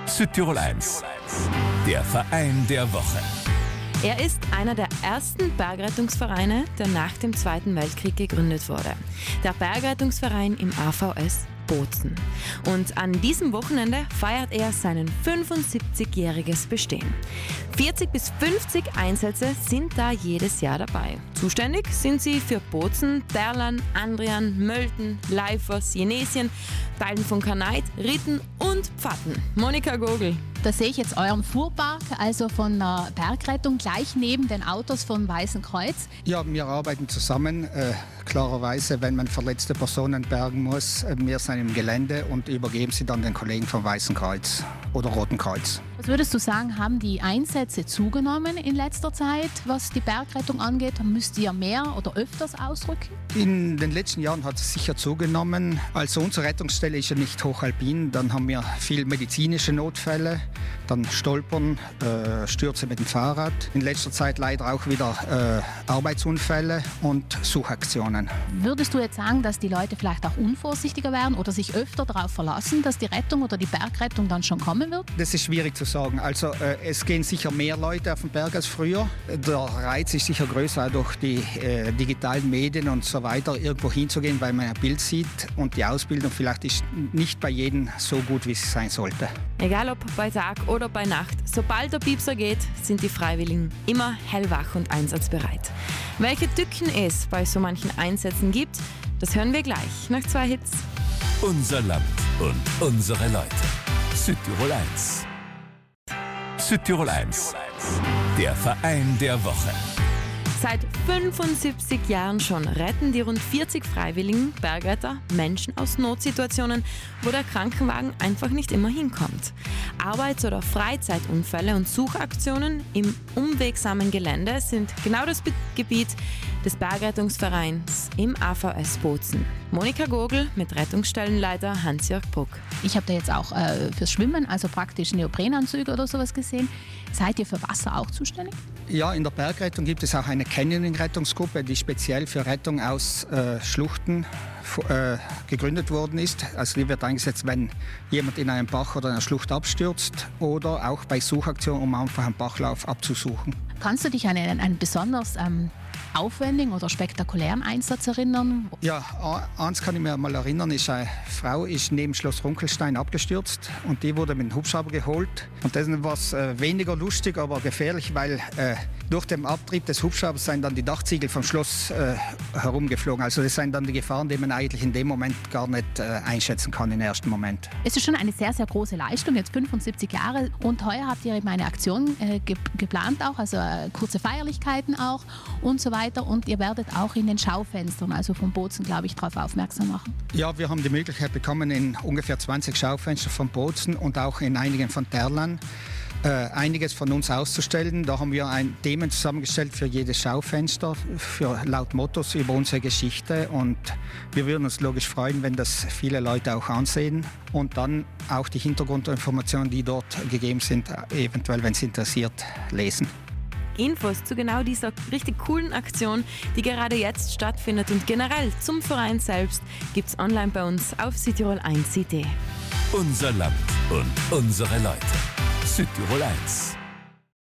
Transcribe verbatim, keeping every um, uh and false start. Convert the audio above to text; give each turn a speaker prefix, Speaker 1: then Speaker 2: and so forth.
Speaker 1: Südtirol eins, der Verein der Woche.
Speaker 2: Er ist einer der ersten Bergrettungsvereine, der nach dem Zweiten Weltkrieg gegründet wurde. Der Bergrettungsverein im A V S Bozen. Und an diesem Wochenende feiert er sein fünfundsiebzigjähriges Bestehen. vierzig bis fünfzig Einsätze sind da jedes Jahr dabei. Zuständig sind sie für Bozen, Terlan, Andrian, Mölten, Leifers, Jenesien, Teilen von Kanait, Ritten und Pfatten. Monika Gogel.
Speaker 3: Da sehe ich jetzt euren Fuhrpark, also von der Bergrettung, gleich neben den Autos vom Weißen Kreuz.
Speaker 4: Ja, wir arbeiten zusammen. Äh, klarerweise, wenn man verletzte Personen bergen muss, äh, wir sind im Gelände und übergeben sie dann den Kollegen vom Weißen Kreuz oder Roten Kreuz.
Speaker 3: Was würdest du sagen, haben die Einsätze zugenommen in letzter Zeit, was die Bergrettung angeht? Müsst ihr mehr oder öfters ausrücken?
Speaker 4: In den letzten Jahren hat es sicher zugenommen. Also unsere Rettungsstelle ist ja nicht hochalpin. Dann haben wir viel medizinische Notfälle, dann Stolpern, äh, Stürze mit dem Fahrrad. In letzter Zeit leider auch wieder äh, Arbeitsunfälle und Suchaktionen.
Speaker 3: Würdest du jetzt sagen, dass die Leute vielleicht auch unvorsichtiger werden oder sich öfter darauf verlassen, dass die Rettung oder die Bergrettung dann schon kommen wird?
Speaker 4: Das ist schwierig zu sagen. Also äh, es gehen sicher mehr Leute auf den Berg als früher. Der Reiz ist sicher größer durch die äh, digitalen Medien und so weiter, irgendwo hinzugehen, weil man ein Bild sieht. Und die Ausbildung vielleicht ist nicht bei jedem so gut, wie es sein sollte.
Speaker 2: Egal ob bei Tag oder bei Nacht, sobald der Piepser geht, sind die Freiwilligen immer hellwach und einsatzbereit. Welche Tücken es bei so manchen Einsätzen gibt, das hören wir gleich nach zwei Hits.
Speaker 1: Unser Land und unsere Leute. Südtirol eins. Südtirol eins, der Verein der Woche.
Speaker 2: Seit fünfundsiebzig Jahren schon retten die rund vierzig freiwilligen Bergretter Menschen aus Notsituationen, wo der Krankenwagen einfach nicht immer hinkommt. Arbeits- oder Freizeitunfälle und Suchaktionen im unwegsamen Gelände sind genau das Be- Gebiet des Bergrettungsvereins im A V S Bozen. Monika Gogel mit Rettungsstellenleiter Hans-Jörg Bruck.
Speaker 3: Ich habe da jetzt auch äh, fürs Schwimmen, also praktisch Neoprenanzüge oder sowas gesehen. Seid ihr für Wasser auch zuständig?
Speaker 4: Ja, in der Bergrettung gibt es auch eine Canyoning-Rettungsgruppe, die speziell für Rettung aus äh, Schluchten äh, gegründet worden ist. Also die wird eingesetzt, wenn jemand in einem Bach oder einer Schlucht abstürzt oder auch bei Suchaktionen, um einfach einen Bachlauf abzusuchen.
Speaker 3: Kannst du dich an einen, einen besonders ähm, aufwendigen oder spektakulären Einsatz erinnern?
Speaker 4: Ja, eins kann ich mir mal erinnern, ist eine Frau ist neben Schloss Runkelstein abgestürzt und die wurde mit dem Hubschrauber geholt. Und das war äh, weniger lustig, aber gefährlich, weil äh, durch den Abtrieb des Hubschraubers sind dann die Dachziegel vom Schloss äh, herumgeflogen. Also das sind dann die Gefahren, die man eigentlich in dem Moment gar nicht äh, einschätzen kann im ersten Moment.
Speaker 3: Es ist schon eine sehr, sehr große Leistung, jetzt fünfundsiebzig Jahre. Und heuer habt ihr eben eine Aktion äh, ge- geplant auch, also äh, kurze Feierlichkeiten auch und so weiter. Und ihr werdet auch in den Schaufenstern, also von Bozen, glaube ich, darauf aufmerksam machen.
Speaker 4: Ja, wir haben die Möglichkeit bekommen, in ungefähr zwanzig Schaufenster von Bozen und auch in einigen von Terlan äh, einiges von uns auszustellen. Da haben wir ein Themen zusammengestellt für jedes Schaufenster, für laut Mottos über unsere Geschichte. Und wir würden uns logisch freuen, wenn das viele Leute auch ansehen und dann auch die Hintergrundinformationen, die dort gegeben sind, eventuell, wenn es interessiert, lesen.
Speaker 2: Infos zu genau dieser richtig coolen Aktion, die gerade jetzt stattfindet und generell zum Verein selbst, gibt's online bei uns auf Südtirol eins punkt c d.
Speaker 1: Unser Land und unsere Leute. Südtirol eins.